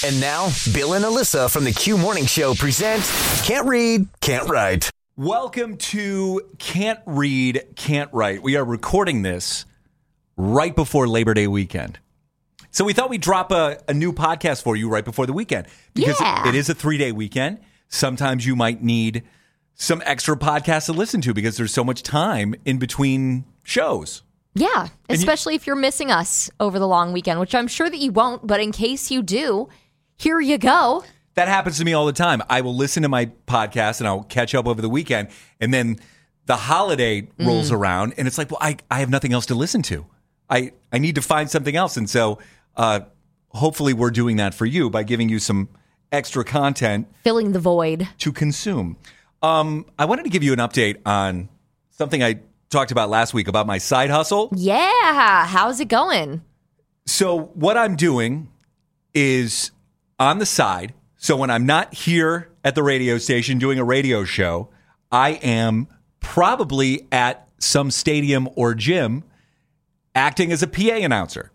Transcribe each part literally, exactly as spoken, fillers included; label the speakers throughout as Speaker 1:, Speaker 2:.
Speaker 1: And now, Bill and Alyssa from the Q Morning Show present Can't Read, Can't Write.
Speaker 2: Welcome to Can't Read, Can't Write. We are recording this right before Labor Day weekend. So we thought we'd drop a, a new podcast for you right before the weekend. Because
Speaker 3: Yeah.
Speaker 2: it is a three-day weekend. Sometimes you might need some extra podcasts to listen to because there's so much time in between shows.
Speaker 3: Yeah, especially if you're missing us over the long weekend, which I'm sure that you won't, but in case you do, here you go.
Speaker 2: That happens to me all the time. I will listen to my podcast and I'll catch up over the weekend. And then the holiday rolls
Speaker 3: Mm.
Speaker 2: around and it's like, well, I, I have nothing else to listen to. I, I need to find something else. And so uh, hopefully we're doing that for you by giving you some extra content
Speaker 3: Filling the void.
Speaker 2: to consume. Um, I wanted to give you an update on something I talked about last week about my side hustle.
Speaker 3: Yeah, how's it going?
Speaker 2: So what I'm doing is on the side. So when I'm not here at the radio station doing a radio show, I am probably at some stadium or gym acting as a P A announcer.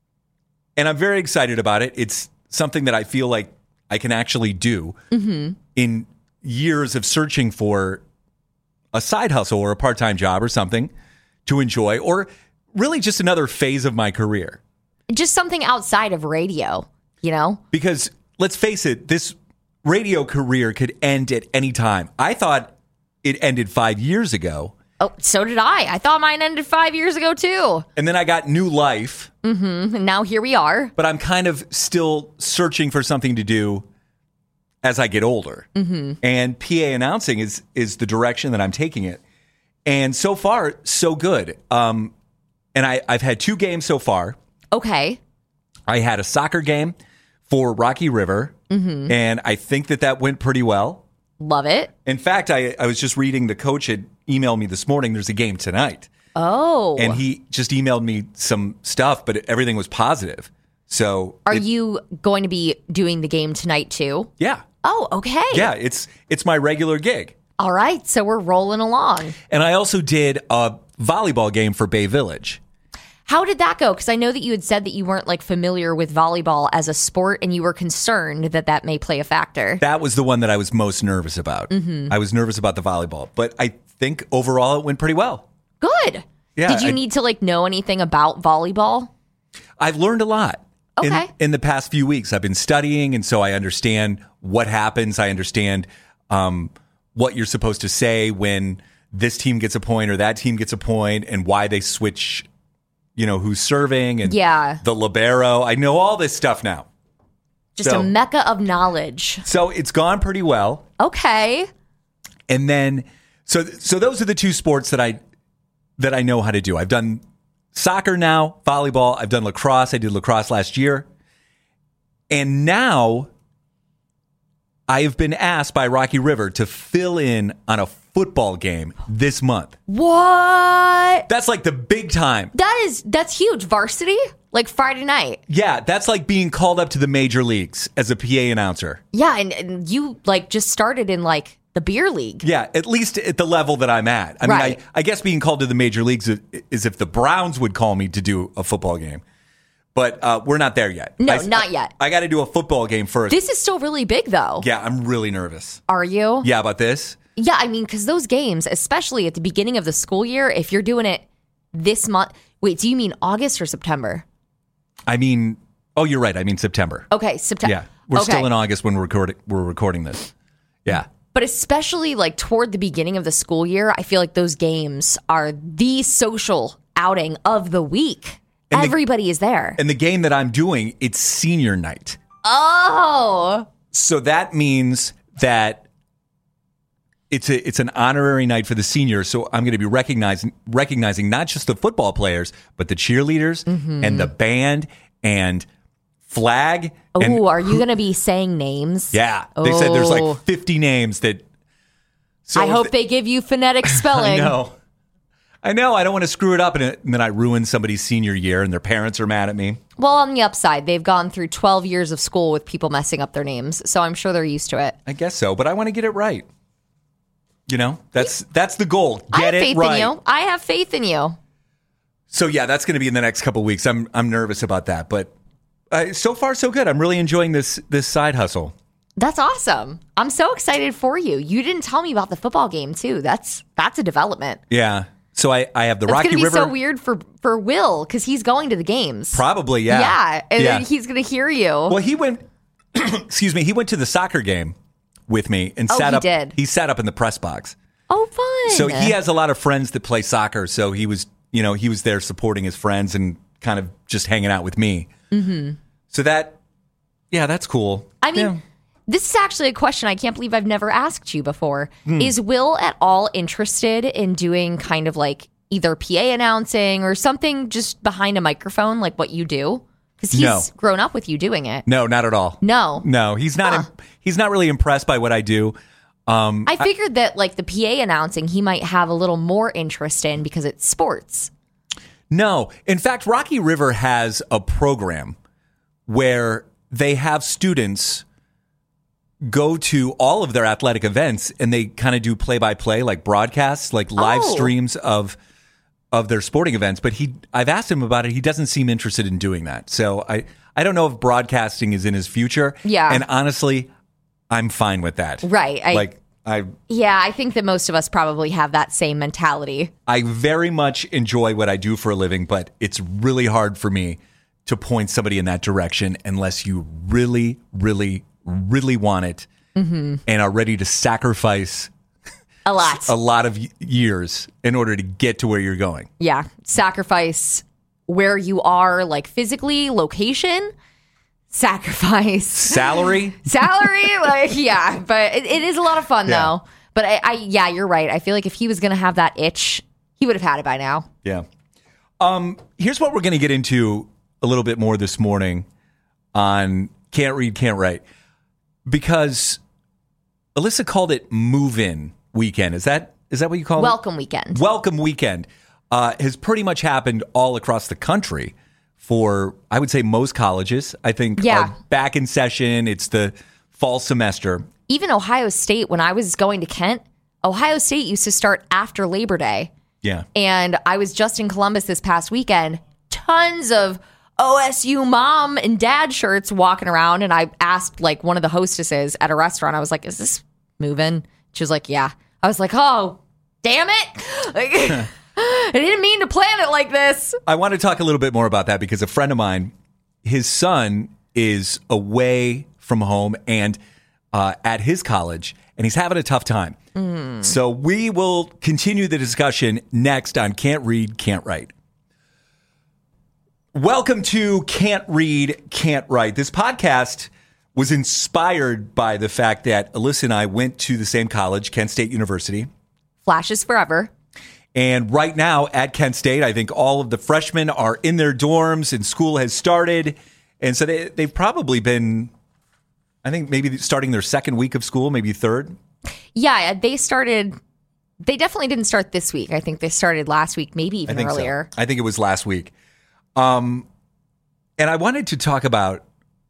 Speaker 2: And I'm very excited about it. It's something that I feel like I can actually do
Speaker 3: Mm-hmm.
Speaker 2: in years of searching for a side hustle or a part-time job or something to enjoy, or really just another phase of my career.
Speaker 3: Just something outside of radio, you know?
Speaker 2: Because let's face it, this radio career could end at any time. I thought it ended five years ago.
Speaker 3: Oh, so did I. I thought mine ended five years ago, too.
Speaker 2: And then I got new life,
Speaker 3: Mm-hmm. And now here we are.
Speaker 2: but I'm kind of still searching for something to do as I get older. Mm-hmm. And P A announcing is is the direction that I'm taking it. And so far, so good. Um, and I, I've had two games so far.
Speaker 3: Okay.
Speaker 2: I had a soccer game for Rocky River,
Speaker 3: Mm-hmm.
Speaker 2: and I think that that went pretty well.
Speaker 3: Love it.
Speaker 2: In fact, I, I was just reading the coach had emailed me this morning. There's a game tonight.
Speaker 3: Oh.
Speaker 2: And he just emailed me some stuff, but everything was positive. So
Speaker 3: Are
Speaker 2: it-
Speaker 3: you going to be doing the game tonight, too?
Speaker 2: yeah.
Speaker 3: Oh, okay.
Speaker 2: Yeah, it's it's my regular gig.
Speaker 3: All right. So we're rolling along.
Speaker 2: And I also did a volleyball game for Bay Village.
Speaker 3: How did that go? Because I know that you had said that you weren't like familiar with volleyball as a sport and you were concerned that that may play a factor.
Speaker 2: That was the one that I was most nervous about.
Speaker 3: Mm-hmm.
Speaker 2: I was nervous about the volleyball, but I think overall it went pretty well.
Speaker 3: Good.
Speaker 2: Yeah,
Speaker 3: Did you
Speaker 2: I-
Speaker 3: need to like know anything about volleyball?
Speaker 2: I've learned a lot. In,
Speaker 3: Okay.
Speaker 2: in the past few weeks, I've been studying, and so I understand what happens. I understand um, what you're supposed to say when this team gets a point or that team gets a point, and why they switch, you know, who's serving and
Speaker 3: Yeah.
Speaker 2: the libero. I know all this stuff now.
Speaker 3: Just
Speaker 2: So-
Speaker 3: a mecca of knowledge.
Speaker 2: So it's gone pretty well.
Speaker 3: Okay.
Speaker 2: And then, so so those are the two sports that I that I know how to do. I've done soccer now, volleyball. I've done lacrosse. I did lacrosse last year. And now I have been asked by Rocky River to fill in on a football game this month.
Speaker 3: What?
Speaker 2: That's like the big time.
Speaker 3: That is, that's huge. Varsity? Like Friday night.
Speaker 2: Yeah, that's like being called up to the major leagues as a P A announcer.
Speaker 3: Yeah. And, and you like just started in like the beer league.
Speaker 2: Yeah, at least at the level that I'm at. I mean,
Speaker 3: Right.
Speaker 2: I, I guess being called to the major leagues is, is if the Browns would call me to do a football game. But uh, we're not there yet.
Speaker 3: No,
Speaker 2: I-
Speaker 3: not yet.
Speaker 2: I, I got to do a football game first.
Speaker 3: This is still really big though.
Speaker 2: yeah, I'm really nervous.
Speaker 3: Are you?
Speaker 2: Yeah, about this?
Speaker 3: Yeah, I mean, because those games, especially at the beginning of the school year, if you're doing it this month, wait, do you mean August or September?
Speaker 2: I mean, oh, you're right. I mean September.
Speaker 3: Okay, September.
Speaker 2: Yeah, we're
Speaker 3: okay.
Speaker 2: still in August when we're recording, we're recording this. Yeah.
Speaker 3: But especially like toward the beginning of the school year, I feel like those games are the social outing of the week.
Speaker 2: And the-
Speaker 3: Everybody is there.
Speaker 2: And the game that I'm doing, it's senior night.
Speaker 3: Oh,
Speaker 2: So that means that it's a it's an honorary night for the seniors. So I'm going to be recognizing recognizing not just the football players, but the cheerleaders
Speaker 3: Mm-hmm.
Speaker 2: and the band and flag. and
Speaker 3: oh, are you going to be saying names?
Speaker 2: Yeah, they said there's
Speaker 3: Oh.
Speaker 2: like fifty names that. So
Speaker 3: I
Speaker 2: if
Speaker 3: hope they give you phonetic spelling.
Speaker 2: I know, I know. I don't want to screw it up, and, it, and then I ruin somebody's senior year, and their parents are mad at me.
Speaker 3: Well, on the upside, they've gone through twelve years of school with people messing up their names, so I'm sure they're used to it.
Speaker 2: I guess so, but I want to get it right. You know, that's that's the goal. Get
Speaker 3: I have
Speaker 2: it
Speaker 3: faith
Speaker 2: right.
Speaker 3: in you. I have faith in you.
Speaker 2: So yeah, that's going to be in the next couple of weeks. I'm I'm nervous about that, but Uh, so far, so good. I'm really enjoying this this side hustle.
Speaker 3: That's awesome. I'm so excited for you. You didn't tell me about the football game too. That's that's a development.
Speaker 2: Yeah. So I, I have the
Speaker 3: It's
Speaker 2: Rocky
Speaker 3: gonna be
Speaker 2: River.
Speaker 3: so weird for for Will because he's going to the games.
Speaker 2: Probably, yeah.
Speaker 3: Yeah, and
Speaker 2: Yeah.
Speaker 3: then he's gonna hear you.
Speaker 2: Well, he went. excuse me. He went to the soccer game with me and
Speaker 3: Oh,
Speaker 2: sat
Speaker 3: he
Speaker 2: up.
Speaker 3: did.
Speaker 2: He sat up in the press box.
Speaker 3: Oh, fun.
Speaker 2: So he has a lot of friends that play soccer. So he was, you know, he was there supporting his friends and kind of just hanging out with me. Mm-hmm. So that, yeah, that's cool.
Speaker 3: I mean,
Speaker 2: Yeah.
Speaker 3: this is actually a question I can't believe I've never asked you before.
Speaker 2: Hmm.
Speaker 3: Is Will at all interested in doing kind of like either P A announcing or something just behind a microphone like what you do? Because he's
Speaker 2: No.
Speaker 3: grown up with you doing it.
Speaker 2: No, not at all.
Speaker 3: No.
Speaker 2: No, he's not.
Speaker 3: Huh.
Speaker 2: Im- he's not really impressed by what I do. Um,
Speaker 3: I figured that like the P A announcing he might have a little more interest in because it's sports.
Speaker 2: No. In fact, Rocky River has a program where they have students go to all of their athletic events and they kind of do play-by-play, like broadcasts, like live
Speaker 3: Oh.
Speaker 2: streams of of their sporting events. But he, I've asked him about it. He doesn't seem interested in doing that. So I, I don't know if broadcasting is in his future.
Speaker 3: Yeah.
Speaker 2: And honestly, I'm fine with that.
Speaker 3: Right. I,
Speaker 2: like I,
Speaker 3: yeah, I think that most of us probably have that same mentality.
Speaker 2: I very much enjoy what I do for a living, but it's really hard for me to point somebody in that direction unless you really, really, really want it
Speaker 3: Mm-hmm.
Speaker 2: and are ready to sacrifice
Speaker 3: A lot.
Speaker 2: a lot of y- years in order to get to where you're going.
Speaker 3: Yeah. Sacrifice where you are, like physically, location, sacrifice
Speaker 2: Salary?
Speaker 3: salary. Like, yeah. But it, it is a lot of fun,
Speaker 2: Yeah.
Speaker 3: though. But I, I, yeah, you're right. I feel like if he was going to have that itch, he would have had it by now.
Speaker 2: Yeah. Um, here's what we're going to get into a little bit more this morning on Can't Read, Can't Write. Because Alyssa called it move-in weekend. Is that is that what you call it?
Speaker 3: Welcome weekend.
Speaker 2: Welcome weekend uh, has pretty much happened all across the country for, I would say, most colleges. I think
Speaker 3: Yeah.
Speaker 2: are back in session. It's the fall semester.
Speaker 3: Even Ohio State, when I was going to Kent, Ohio State used to start after Labor Day.
Speaker 2: Yeah.
Speaker 3: And I was just in Columbus this past weekend. Tons of O S U mom and dad shirts walking around. And I asked like one of the hostesses at a restaurant, I was like, is this moving? She was like, yeah. I was like, oh, damn it. Like, I didn't mean to plan it like this.
Speaker 2: I want to talk a little bit more about that because a friend of mine, his son is away from home and uh, at his college, and he's having a tough time. Mm. So we will continue the discussion next on Can't Read, Can't Write. Welcome to Can't Read, Can't Write. This podcast was inspired by the fact that Alyssa and I went to the same college, Kent State University.
Speaker 3: Flashes forever.
Speaker 2: And right now at Kent State, I think all of the freshmen are in their dorms and school has started. And so they, they've probably been, I think, maybe starting their second week of school, maybe third.
Speaker 3: Yeah, they started, they definitely didn't start this week. I think they started last week, maybe
Speaker 2: I
Speaker 3: even
Speaker 2: think
Speaker 3: earlier.
Speaker 2: so. I think it was last week. Um, and I wanted to talk about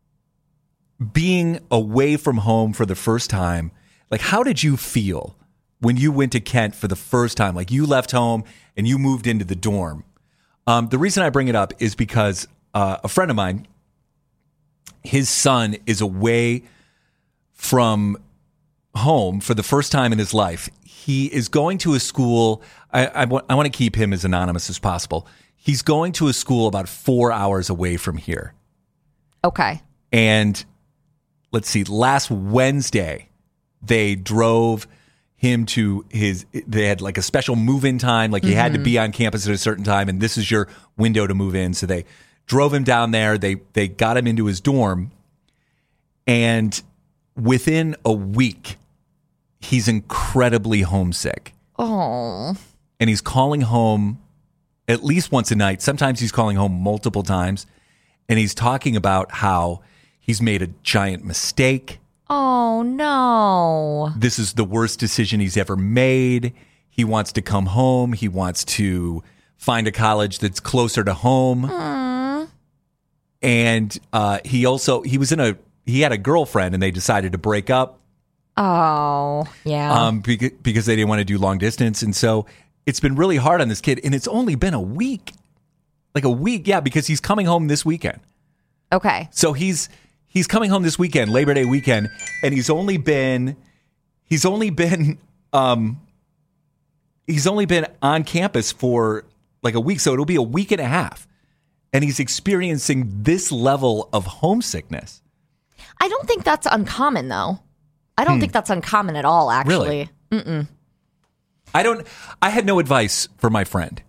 Speaker 2: being away from home for the first time. Like, how did you feel when you went to Kent for the first time? Like, you left home and you moved into the dorm. Um, the reason I bring it up is because uh, a friend of mine, his son is away from home for the first time in his life. He is going to a school. I, I, want, I want to keep him as anonymous as possible. He's going to a school about four hours away from here.
Speaker 3: Okay.
Speaker 2: And let's see, last Wednesday, they drove him to his, they had like a special move-in time. Like, he had to be on campus at a certain time, and this is your window to move in. So they drove him down there. They, they got him into his dorm. And within a week, he's incredibly homesick.
Speaker 3: Oh.
Speaker 2: And he's calling home at least once a night. Sometimes he's calling home multiple times. And he's talking about how he's made a giant mistake.
Speaker 3: Oh, no.
Speaker 2: This is the worst decision he's ever made. He wants to come home. He wants to find a college that's closer to home.
Speaker 3: Mm.
Speaker 2: And uh, he also, he was in a, he had a girlfriend and they decided to break up.
Speaker 3: Oh, yeah.
Speaker 2: Um, because, because they didn't want to do long distance. And so it's been really hard on this kid. And it's only been a week. Like a week. Yeah, because he's coming home this weekend.
Speaker 3: Okay.
Speaker 2: So he's he's coming home this weekend, Labor Day weekend, and he's only been he's only been um he's only been on campus for like a week, so it'll be a week and a half. And he's experiencing this level of homesickness.
Speaker 3: I don't think that's uncommon, though. I don't hmm. think that's uncommon at all, actually.
Speaker 2: Really? Mm-mm. I don't. I had no advice for my friend.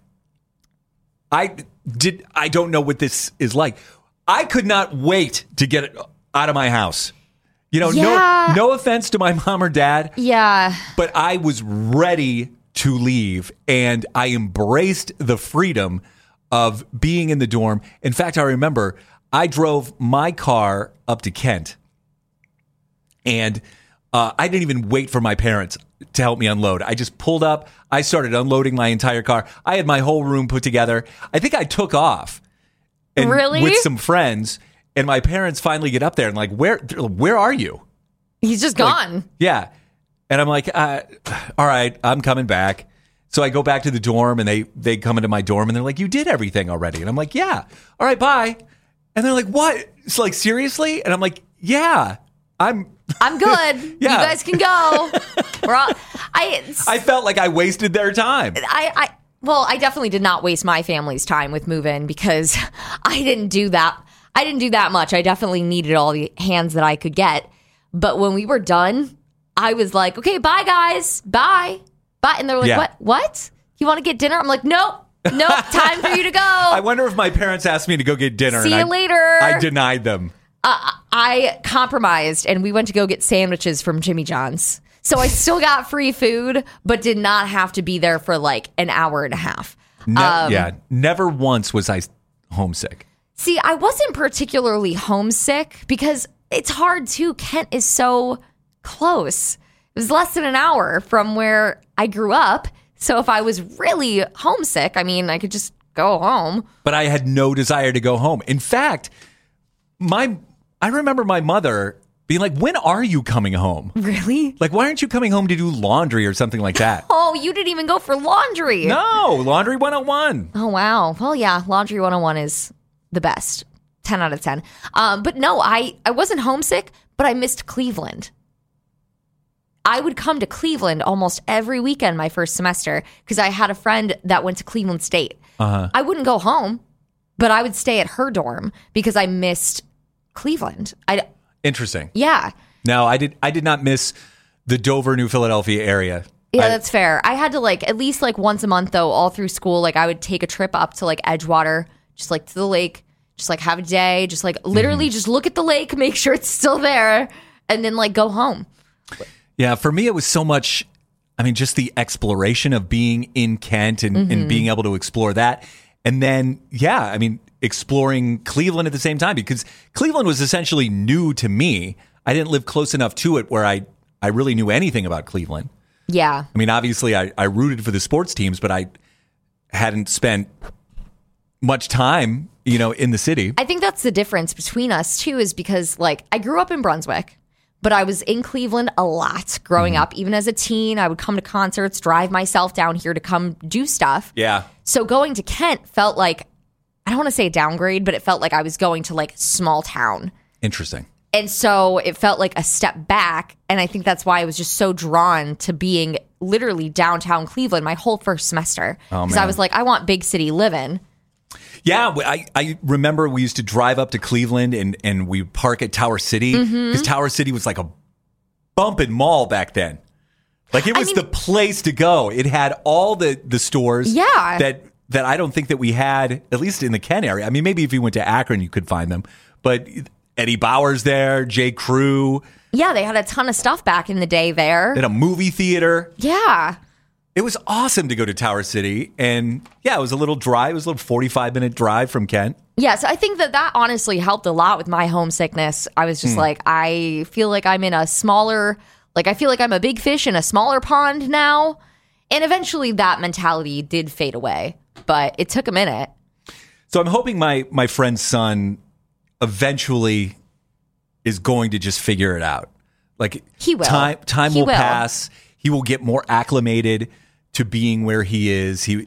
Speaker 2: I did. I don't know what this is like. I could not wait to get out of my house. You know,
Speaker 3: yeah.
Speaker 2: no, no offense to my mom or dad.
Speaker 3: Yeah.
Speaker 2: But I was ready to leave, and I embraced the freedom of being in the dorm. In fact, I remember I drove my car up to Kent, and uh, I didn't even wait for my parents to help me unload. I just pulled up. I started unloading my entire car. I had my whole room put together. I think I took off and,
Speaker 3: really?
Speaker 2: with some friends, and my parents finally get up there and like, where, where are you?
Speaker 3: He's just
Speaker 2: like,
Speaker 3: gone.
Speaker 2: Yeah. And I'm like, uh, all right, I'm coming back. So I go back to the dorm, and they they come into my dorm, and they're like, you did everything already. And I'm like, yeah. All right, bye. And they're like, what? It's like, seriously? And I'm like, yeah, I'm
Speaker 3: I'm good.
Speaker 2: Yeah.
Speaker 3: You guys can go. We're all, I
Speaker 2: I felt like I wasted their time.
Speaker 3: I, I well, I definitely did not waste my family's time with move-in because I didn't do that. I didn't do that much. I definitely needed all the hands that I could get. But when we were done, I was like, okay, bye guys. Bye. Bye. And they're like,
Speaker 2: Yeah.
Speaker 3: what? What? You want to get dinner? I'm like, nope. Nope. Time for you to go.
Speaker 2: I wonder if my parents asked me to go get dinner.
Speaker 3: See
Speaker 2: and
Speaker 3: you
Speaker 2: I,
Speaker 3: later.
Speaker 2: I denied them.
Speaker 3: Uh, I compromised, and we went to go get sandwiches from Jimmy John's. So I still got free food, but did not have to be there for like an hour and a half.
Speaker 2: Ne-
Speaker 3: Um,
Speaker 2: yeah. Never once was I homesick.
Speaker 3: See, I wasn't particularly homesick because it's hard too. Kent is so close. It was less than an hour from where I grew up. So if I was really homesick, I mean, I could just go home.
Speaker 2: But I had no desire to go home. In fact, my I remember my mother being like, when are you coming home?
Speaker 3: Really?
Speaker 2: Like, why aren't you coming home to do laundry or something like that?
Speaker 3: Oh, you didn't even go for laundry.
Speaker 2: No, Laundry one oh one.
Speaker 3: Oh, wow. Well, yeah, Laundry one oh one is the best. ten out of ten. Um, but no, I, I wasn't homesick, but I missed Cleveland. I would come to Cleveland almost every weekend my first semester because I had a friend that went to Cleveland State.
Speaker 2: Uh-huh.
Speaker 3: I wouldn't go home, but I would stay at her dorm because I missed Cleveland. I,
Speaker 2: Interesting.
Speaker 3: yeah.
Speaker 2: No, I did I did not miss the Dover, New Philadelphia area.
Speaker 3: Yeah,
Speaker 2: I-
Speaker 3: that's fair. I had to like at least like once a month though, all through school, like I would take a trip up to like Edgewater, just like to the lake, just like have a day, just like literally
Speaker 2: Mm-hmm.
Speaker 3: just look at the lake, make sure it's still there, and then like go home.
Speaker 2: Yeah, for me, it was so much, I mean, just the exploration of being in Kent and,
Speaker 3: Mm-hmm.
Speaker 2: and being able to explore that. And then, yeah, I mean, exploring Cleveland at the same time, because Cleveland was essentially new to me. I didn't live close enough to it where I, I really knew anything about Cleveland.
Speaker 3: Yeah.
Speaker 2: I mean, obviously, I, I rooted for the sports teams, but I hadn't spent much time, you know, in the city.
Speaker 3: I think that's the difference between us too, is because like I grew up in Brunswick, but I was in Cleveland a lot growing
Speaker 2: Mm-hmm.
Speaker 3: up. Even as a teen, I would come to concerts, drive myself down here to come do stuff.
Speaker 2: Yeah.
Speaker 3: So going to Kent felt like, I don't want to say a downgrade, but it felt like I was going to like small town.
Speaker 2: Interesting.
Speaker 3: And so it felt like a step back. And I think that's why I was just so drawn to being literally downtown Cleveland my whole first semester.
Speaker 2: Oh,
Speaker 3: Because I
Speaker 2: man.
Speaker 3: was like, I want big city living.
Speaker 2: Yeah, I, I remember we used to drive up to Cleveland and, and we park at Tower City because
Speaker 3: Mm-hmm.
Speaker 2: Tower City was like a bumping mall back then. Like it
Speaker 3: I
Speaker 2: was
Speaker 3: mean-
Speaker 2: the place to go. It had all the, the stores
Speaker 3: Yeah.
Speaker 2: that that I don't think that we had, at least in the Kent area. I mean, maybe if you went to Akron, you could find them. But Eddie Bauer's there, J. Crew,
Speaker 3: Yeah, they had a ton of stuff back in the day there.
Speaker 2: they had a movie theater.
Speaker 3: Yeah.
Speaker 2: It was awesome to go to Tower City. And yeah, it was a little drive. It was a little forty-five minute drive from Kent.
Speaker 3: Yeah, so I think that that honestly helped a lot with my homesickness. I was just
Speaker 2: Hmm.
Speaker 3: like, I feel like I'm in a smaller, like I feel like I'm a big fish in a smaller pond now. And eventually that mentality did fade away, but it took a minute.
Speaker 2: So I'm hoping my my friend's son eventually is going to just figure it out. Like
Speaker 3: He will.
Speaker 2: Time time
Speaker 3: He
Speaker 2: will,
Speaker 3: will.
Speaker 2: pass. He will get more acclimated to being where he is. He it'll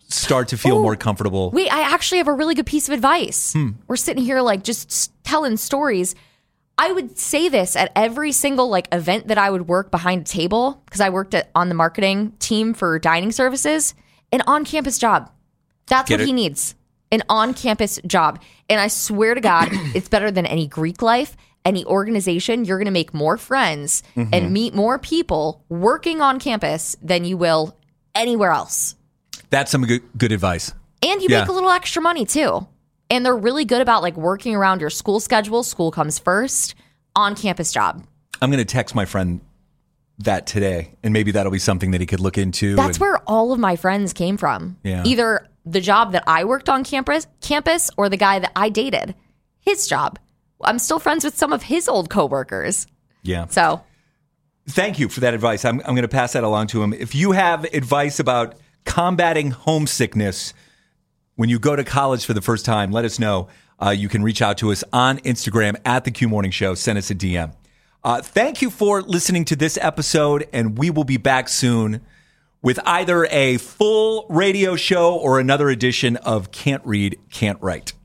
Speaker 2: start to feel
Speaker 3: Ooh.
Speaker 2: more comfortable.
Speaker 3: Wait, I actually have a really good piece of advice.
Speaker 2: Hmm.
Speaker 3: We're sitting here like just s- telling stories. I would say this at every single like event that I would work behind a table because I worked at, on the marketing team for dining services. An on-campus job. That's
Speaker 2: Get
Speaker 3: what
Speaker 2: it?
Speaker 3: he needs. An on-campus job. And I swear to God, it's better than any Greek life, any organization. You're going to make more friends
Speaker 2: Mm-hmm.
Speaker 3: and meet more people working on campus than you will anywhere else.
Speaker 2: That's some good, good advice.
Speaker 3: And you
Speaker 2: Yeah.
Speaker 3: make a little extra money too. And they're really good about like working around your school schedule. School comes first. On-campus job.
Speaker 2: I'm going to text my friend that today, and maybe that'll be something that he could look into.
Speaker 3: That's
Speaker 2: and-
Speaker 3: where all of my friends came from.
Speaker 2: Yeah.
Speaker 3: Either the job that I worked on campus, campus, or the guy that I dated, his job. I'm still friends with some of his old coworkers.
Speaker 2: Yeah.
Speaker 3: So
Speaker 2: Thank you for that advice. I'm, I'm going to pass that along to him. If you have advice about combating homesickness when you go to college for the first time, let us know. Uh, you can reach out to us on Instagram at The Q Morning Show. Send us a D M. Uh, thank you for listening to this episode, and we will be back soon with either a full radio show or another edition of Can't Read, Can't Write.